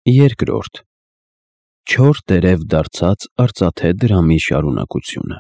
Երկրորդ. չոր տերև դարձած արծաթե դրամի շարունակությունը։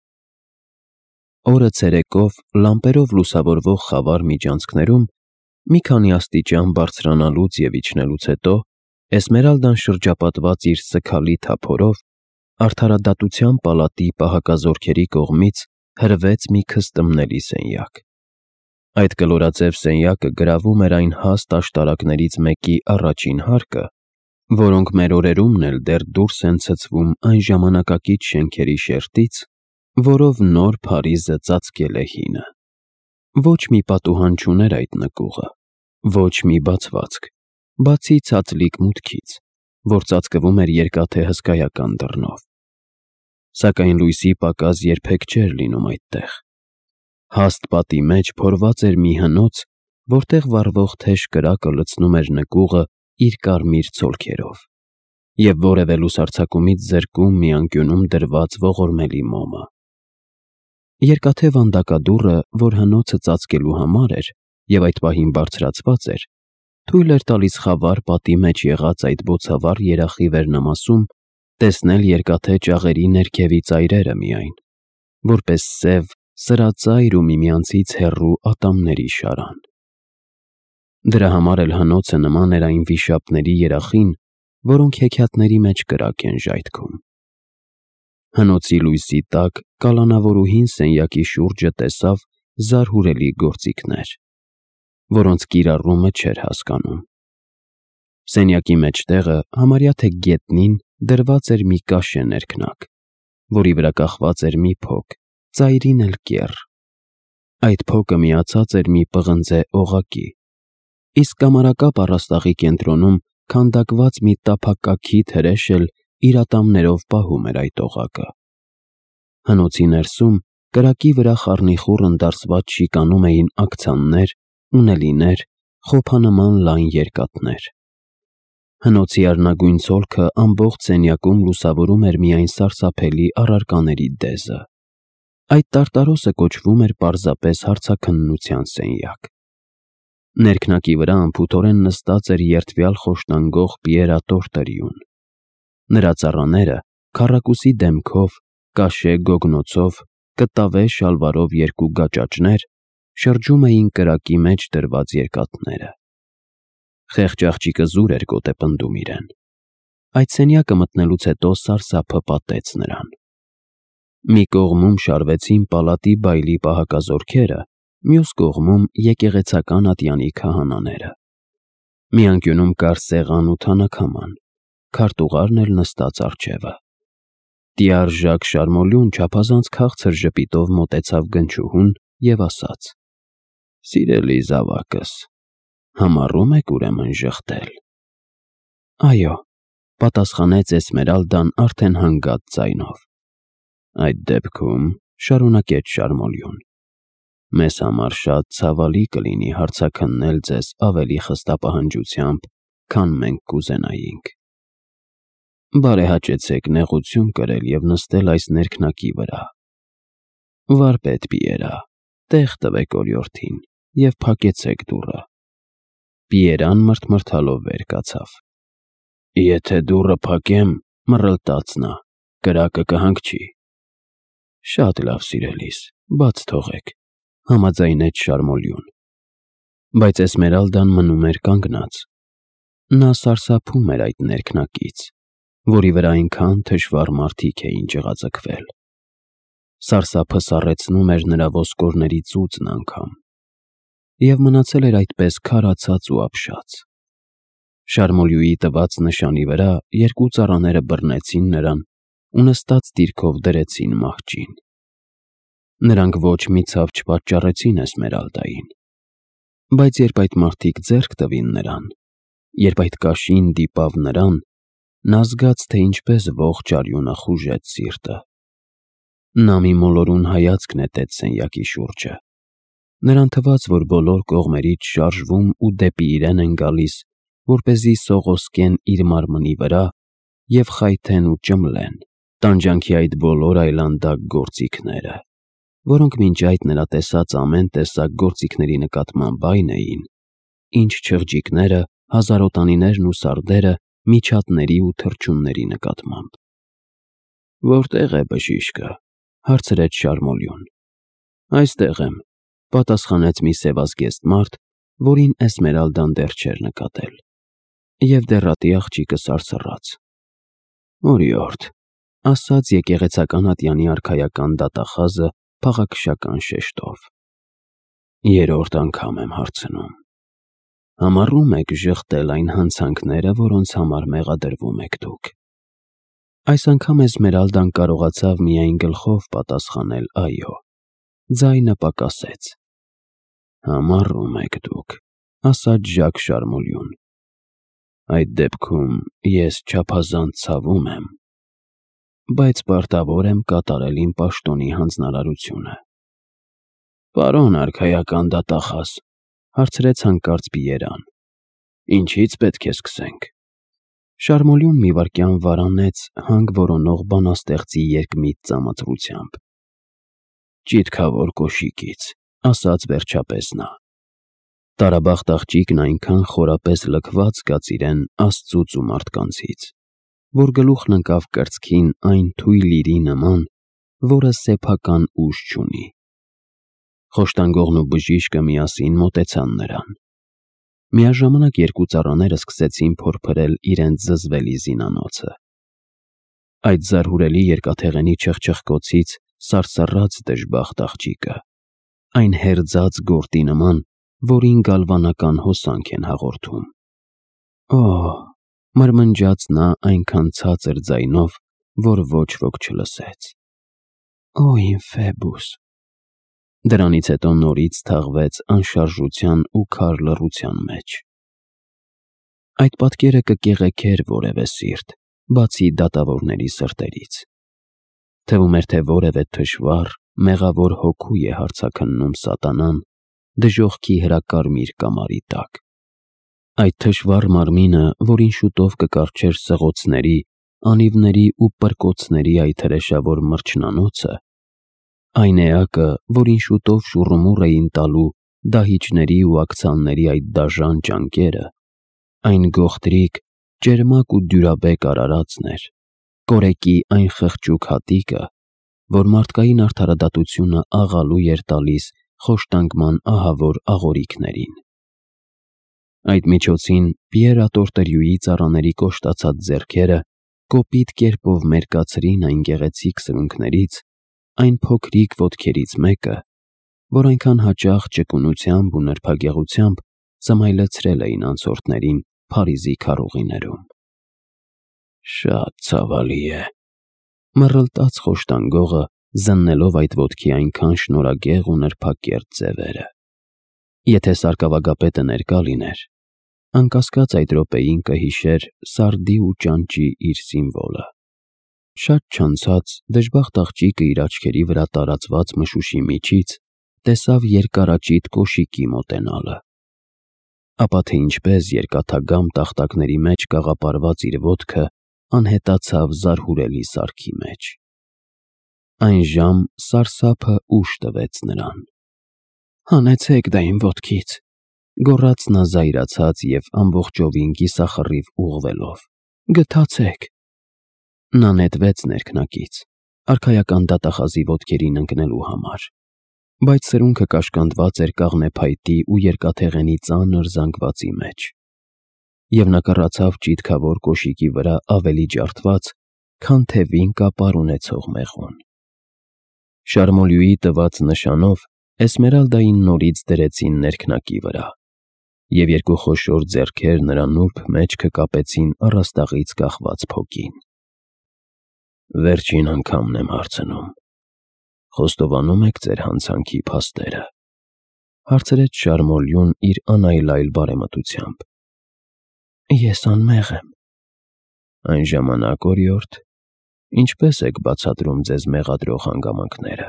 Օրը ցերեկով լամպերով լուսավորվող խավար միջանցքներում մի քանի աստիճան բարձրանալուց եւ իջնելուց հետո Էսմերալդան շրջապատված իր սքալի թափորով արդարադատության պալատի պահակազորքերի կողմից հրվեց մի քստմնելի սենյակ։ Այդ կլորաձև սենյակը գրավում էր այն հաստ աշտարակներից մեկի առաջին հարկը, որոնք մեր օրերումն էլ դեռ դուրս են ցցվում այն ժամանակակից շենքերի շերտից, որով նոր Փարիզը ծածկել է հինը։ Ոչ մի պատուհան չուներ այդ նկուղը, ոչ մի բացվածք, բացի ցածլիկ մուտքից, որ ծածկվում էր երկաթե հսկայական դռնով։ Սակայն լույսի պակաս երբեք չէր լինում այդտեղ։ Հաստ պատի մեջ փորված էր մի հնոց, որտեղ վառվող թեժ կրակը լցնում էր նկուղը իր կարմիր ցոլքերով, և որևէ լուսարձակումից զրկում մի անկյունում դրված ողորմելի մոմը։ Երկաթե վանդակադուռը, որ հնոցը ծածկելու համար էր և այդ պահին բարձրացված էր, թույլ էր տալիս խավար պատի մեջ եղած այդ բոցավառ երախի վերնամասում տեսնել երկաթե ճաղերի ներքևի ծայրերը միայն, որպես սև, սրածայր ու միմյանցից հեռու ատամների շարան։ Դրա համար էլ հնոցը նման էր այն վիշապների երախին, որոնք հեքիաթների մեջ կրակ են ժայթքում։ Հնոցի լույսի տակ կալանավորուհին սենյակի շուրջը տեսավ զարհուրելի գործիքներ, որոնց կիրառումը չէր հասկանում։ Սենյակի մեջտեղը համարյա թե գետնին դրված էր մի կաշե ներքնակ, որի վրա կախված էր մի փոք, ծայրին էլ կեռ։ Այդ փոկը միացած էր մի պղնձե օղակի, իսկ կամարակապ առաստաղի կենտրոնում քանդակված մի տափակակիթ հրեշ էլ իր ատամներով պահում էր այդ օղակը։ Հնոցի ներսում կրակի վրա խառնիխուռ ընդարձված շիկանում էին աքցաններ, ունելիներ, խոփանման լայն երկաթներ։ Հնոցի առնագույն ցոլքը ամբողջ սենյակում լուսավորում էր միայն սարսափելի առարկաների դեզը։ Այդ տարտարոսը կոչվում էր պարզապես հարցաքննության սենյակ։ Ներքնակի վրա անփութորեն նստած էր երդվյալ խոշտանգող Պիերա Տորտերյուն։ Նրա ծառաները քառակուսի դեմքով, կաշե գոգնոցով, կտավե շալվարով երկու գաճաճներ շրջում էին կրակի մեջ դրված երկաթները։ Խեղճ աղջիկը զուր էր գոտեպնդում իրեն։ Այդ սենյակը մտնելուց հետո սարսափը պատեց նրան։ Մի կողմում շարվեցին պալատի բայլի պահակազորքերը, մյուս կողմում եկեղեցական ատյանի քահանաները։ Մի անկյունում կար սեղան ու թանաքաման, քարտուղարն էլ նստած առջևը։ Տյար Ժակ Շարմոլյուն չափազանց քաղցր ժպիտով մոտեցավ գնչուհուն և ասաց. «Սիրելի զավակս, համառում եք ուրեմն ժխտել»։ «Այո», պատասխանեց Էսմերալդան արդեն հանգած ձայնով։ «Այդ դեպքում, շարունակեց Շարմոլյուն, մեզ համար շատ ցավալի կլինի հարցաքննել ձեզ ավելի խստապահանջությամբ, քան մենք կուզենայինք։ Բարեհաճեցեք նեղություն կրել և նստել այս ներքնակի վրա։ Վարպետ Պիերա, տեղ տվեք օրիորդին և փակեցեք դուռը»։ Պիերան մռթմռթալով վեր կացավ։ «Եթե դուռը փակեմ, մռլտաց նա, կրակը կհանգչի»։ «Շատ լավ, սիրելիս, բաց թողեք», համաձայնեց Շարմոլյուն։ Բայց Էսմերալդան մնում էր կանգնած։ Նա սարսափում էր այդ ներքնակից, որի վրա այնքան թշվառ մարդիկ էին ճղաձգվել։ Սարսափը սառեցնում էր նրա ոսկորների ծուծն անգամ, և մնացել էր այդպես քարացած ու ապշած։ Շարմոլյուի տված նշանի վրա երկու ծառաները բռնեցին նրան ու նստած դիրքով դրեցին մահճին։ Նրանք ոչ մի ցավ չպատճառեցին Էսմերալդային։ Բայց երբ այդ մարդիկ ձեռք տվին նրան, երբ այդ կաշին դիպավ նրան, նա զգաց, թե ինչպես ողջ արյունը խուժեց սիրտը։ Նա մի մոլորուն հայացք նետեց սենյակի շուրջը։ Նրան թվաց, որ բոլոր կողմերից շարժվում ու դեպի իրեն են գալիս, որպեսզի սողոսկեն իր մարմնի վրա և խայթեն ու ճմլեն տանջանքի այդ բոլոր այլանդակ գործիքները, որոնք մինչ այդ նրա տեսած ամեն տեսակ գործիքների նկատմամբ այն էին, ինչ չղջիկները, հազարոտանիներն ու սարդերը միջատների ու թռչունների նկատմամբ։ «Որտե՞ղ է բժիշկը», հարցրեց Շարմոլյուն։ «Այստեղ եմ», պատասխանեց մի սևազգեստ մարդ, որին Էսմերալդան դեռ չէր նկատել, և դեռատի աղջիկը սարսռաց։ «Օրիորդ», ասաց եկեղեցական ատյանի արքայական դատախազը փաղաքշական շեշտով։ «Երրորդ անգամ եմ հարցնում։ Համառում եք ժխտել այն հանցանքները, որոնց համար մեղադրվում եք դուք»։ Այս անգամ Էսմերալդան կարողացավ միայն գլխով պատասխանել այո։ Ձայնը պակասեց։ «Համառում եք դուք», ասաց Ժակ Շարմոլյուն։ «Այդ դեպքում ես չափազանց ցավում եմ, բայց պարտավոր եմ կատարել իմ պաշտոնի հանձնարարությունը»։ «Պարոն արքայական դատախազ», հարցրեց հանկարծ Պիերան, «ինչից պետք է սկսենք»։ Շարմոլյուն մի վայրկյան վարանեց հանք որոնող բանաստեղծի երկմիտ ծամծրությամբ։ «Ճիտքավոր կոշիկից», ասաց վերջապես նա։ Տարաբախտ աղջիկն այնքան խորապես լքված զգաց իրեն Աստծուց ու մարդկանցից, որ գլուխն ընկավ կրծքին այն թույլ իրի նման, որը սեփական ուժ չունի։ Խոշտանգողն ու բժիշկը միասին մոտեցան նրան։ Միաժամանակ երկու ծառաները սկսեցին փորփրել իրենց զզվելի զինանոցը։ Այդ զարհուրելի երկաթեղենի չխչխկոցից սարսռաց դժբախտ աղջիկը, այն հերձած գորտի նման, որին գալվանական հոսանք են հաղորդում։ «Օ՜», մրմնջաց նա այնքան ցածր ձայնով, որ ոչ ոք չլսեց։ «Օ, իմ Ֆեբուս»։ Դրանից հետո նորից թաղվեց անշարժության ու քար լռության մեջ։ Այդ պատկերը կկեղեքեր որևէ սիրտ, բացի դատավորների սրտերից։ Թվում էր, թե որևէ թշվառ, մեղավոր հոգու է հարցաքննում սատանան դժոխքի հրակարմիր կամարի տակ։ Այդ թշվառ մարմինը, որին շուտով կկառչեր սղոցների, անիվների ու պրկոցների այդ հրեշավոր մրջնանոցը, այն էակը, որին շուտով շուռումուռ էին տալու դահիճների ու աքցանների այդ դաժան ճանկերը, այն գողտրիկ, ճերմակ ու դյուրաբեկ արարածն էր, կորեկի այն խղճուկ հատիկը, որ մարդկային արդարադատությունը աղալու էր տալիս խոշտանգման ահավոր աղորիքներին։ Այդ միջոցին Պիեր ատորտրյուի ծառաների կոշտացած ձեռքերը կոպիտ կերպով մերկացրին այն գեղեցիկ սրունքներից այն փոքրիկ ոտքերից մեկը, որ այնքան հաճախ ճկունությամբ ու նրբագեղությամբ զմայլեցրել էին անցորդներին Փարիզի քարուղիներում։ «Շատ ցավալի է», մռլտաց խոշտանգողը, զննելով այդ ոտքի այնքան շնորհագեղ ու նրբակերտ ձևերը։ Եթե սարկավագապետը ներկա լիներ, անկասկած այդ րոպեին կհիշեր սարդի ու ճանճի իր սիմվոլը։ Շատ չանցած դժբախտ աղջիկը իր աչքերի վրա տարածված մշուշի միջից տեսավ երկարաճիտ կոշիկի մոտենալը։ Ապա թե ինչպես երկաթագամ տախտակների մեջ կաղապարված իր ոտքը անհետացավ զարհուրելի սարքի մեջ։ Այն ժամ սարսափը ուժ տվեց նրան։ «Հանեցեք դա իմ ոտքից», գոռաց նա զայրացած և ամբողջովին կիսախռիվ ուղղվելով։ «Գթացեք»։ Նա նետվեց ներքնակից, արքայական դատախազի ոտքերին ընկնելու համար, բայց սրունքը կաշկանդված էր կաղնե փայտի ու երկաթեղենի ծանր զանգվածի մեջ, և նա կռացավ ճիտքավոր կոշիկի վրա ավելի ջարդված, քան թևին կապար ունեցող մեղուն։ Շարմոլյուի տված նշանով Էսմերալդային նորից դրեցին ներքնակի վրա, և երկու խոշոր ձեռքեր նրա նուրբ մեջքը կապեցին առաստաղից կախված փոկին։ «Վերջին անգամն եմ հարցնում. խոստովանում եք ձեր հանցանքի փաստերը», հարցրեց Շարմոլյուն իր անայլայլ բարեմտությամբ։ «Ես անմեղ եմ»։ «Այն ժամանակ, օրիորդ, ինչպե՞ս եք բացատրում ձեզ մեղադրող հանգամանքները»։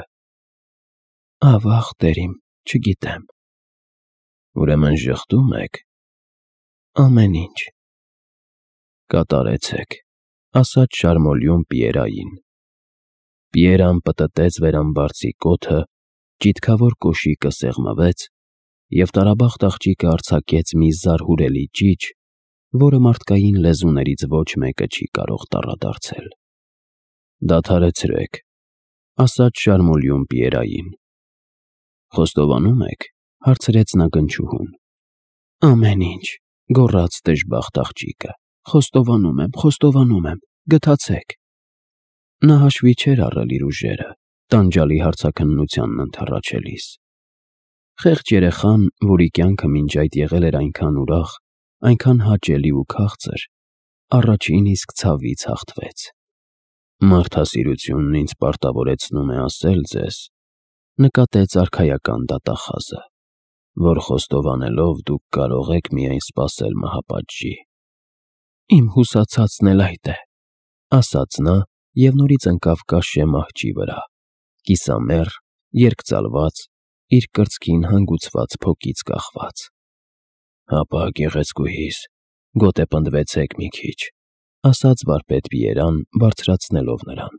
«Ավաղ, տեր իմ, չգիտեմ»։ «Ուրեմն ժխտում եք»։ «Ամեն ինչ»։ «Կատարեցեք», ասաց Շարմոլյուն Պիերային։ Պիերան պտտեց վերամբարձի կոթը, ճիտքավոր կոշիկը սեղմվեց, և տարաբախտ աղջիկը արձակեց մի զարհուրելի ճիչ, որը մարդկային լեզուներից ոչ մեկը չի կարող տառադարձել։ «Դադարեցրեք», ասաց շարմոլյուն Պիերային։ «Խոստովանում եք», հարցրեց նա գնչուհուն։ «Ամեն ինչ», գոռաց դժբախտ աղջիկը։ Խոստովանում եմ, գթացեք։ Նա հաշվի չէր առել իր ուժերը, տանջալի հարցաքննությանն ընդառաջելիս։ Խեղճ երեխան, որի կյանքը մինչ այդ եղել էր այնքան ուրախ, այնքան հաճելի ու քաղցր, առաջին իսկ ցավից հաղթվեց։ «Մարդասիրությունն ինձ պարտավորեցնում է ասել ձեզ», նկատեց արքայական դատախազը, «որ խոստովանելով դուք կարող եք միայն սպասել մահապատժի»։ «Իմ հուսացածն էլ այդ է», ասաց նա և նորից ընկավ կաշե մահճի վրա, կիսամեռ, երկծալված, իր կրծքին հանգուցված փոքից կախված։ «Հապա գեղեցկուհիս, գոտեպնդվեցեք մի քիչ», ասաց վարպետ Պիերան, բարձրացնելով նրան։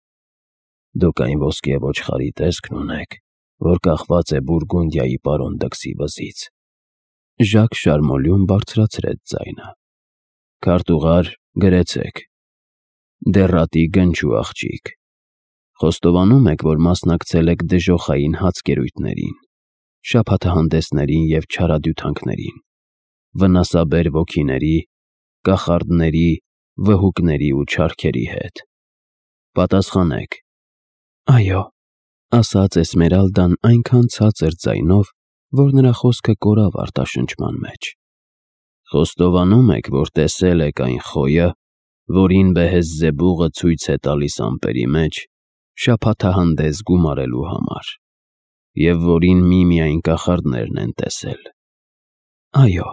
«Դուք այն ոսկե ոչխարի տեսքն ունեք, որ կախված է Բուրգունդիայի պարոն դքսի վզից»։ Ժակ Շարմոլյուն բարձրացրեց ձայնը։ «Քարտուղար, գրեցեք. Դեռատի գնչու աղջիկ, խոստովանում եք, որ մասնակցել եք դժոխային հացկերույթներին, շաբաթահանդեսներին և չարադյութանքներին, վնասաբեր ոգիների, կախարդների, վհուկների ու չարքերի հետ։ Պատասխանեք»։ «Այո», ասաց Էսմերալդան այնքան ցածր ձայնով, որ նրա խոսքը կորավ արտաշնչման մեջ։ «Խոստովանում եք, որ տեսել եք այն խոյը, որին Բեհեզզեբուղը ցույց է տալիս ամպերի մեջ շաբաթահանդես գումարելու համար, և որին միմիայն կախարդներն են տեսել»։ «Այո»։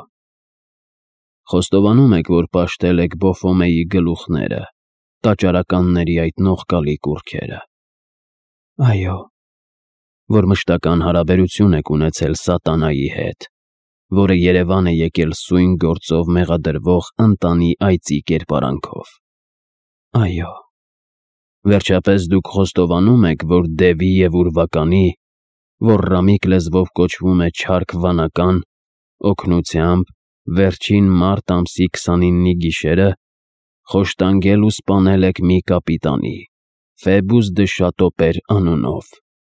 «Խոստովանում եք, որ պաշտել եք Բոֆոմեի գլուխները, տաճարականների այդ նողկալի կուռքերը»։ «Այո»։ «Որ մշտական հարաբերություն եք ունեցել սատանայի հետ, որը Երևան է եկել սույն գործով մեղադրվող ընտանի այծի կերպարանքով»։ «Այո»։ «Վերջապես դուք խոստովանում եք, որ Դևի և Ուրվականի, որ ռամիկ լեզվով կոչվում է չարք վանական, օգնությամբ վերջին մարտ ամսի 29-ի գիշերը խոշտանգել ու սպանել եք մի կապիտանի՝ Ֆեբուս դը Շատոպեր անունով»։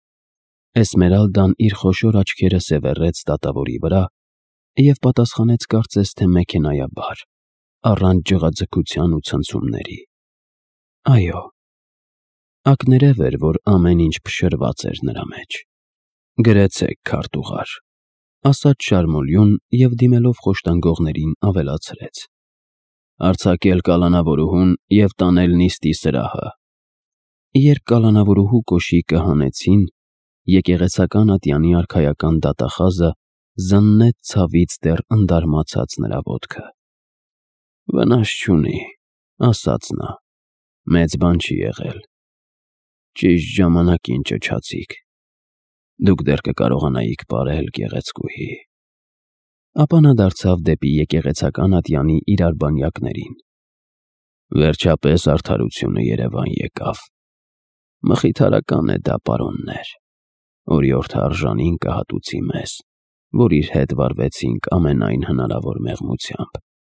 Էսմերալդան իր խոշոր աչքերը սևեռեց դատավորի վրա և պատասխանեց կարծես թե մեքենայաբար, առանց ջղաձգության ու ցնցումների. «Այո»։ Ակներև էր, որ ամեն ինչ փշրված էր նրա մեջ։ «Գրեցեք, քարտուղար», ասաց Շարմոլյուն և դիմելով խոշտանգողներին ավելացրեց. «Արձակել կալանավորուհուն և տանել նիստի սրահը»։ Երբ կալանավորուհու կոշիկը հանեցին, եկեղեցական ատյանի արքայական դատախազը զննեց ցավից դեռ ընդարմացած նրա ոտքը։ «Վնաս չունի», ասաց նա, «մեծ բան չի եղել։ Ճիշտ ժամանակին ճչացիք։ Դուք դեռ կկարողանայիք պարել, գեղեցկուհի»։ Ապա նա դարձավ դեպի եկեղեցական ատյանի իր արբանյակներին։ «Վերջապես արդարությունը Երևան եկավ։ Մխիթարական է դա, պարոններ։ Օրիորդը արժանին կհատուցի մեզ, որ իր հետ վարվեցինք ամենայն հնարավոր մեղմությամբ։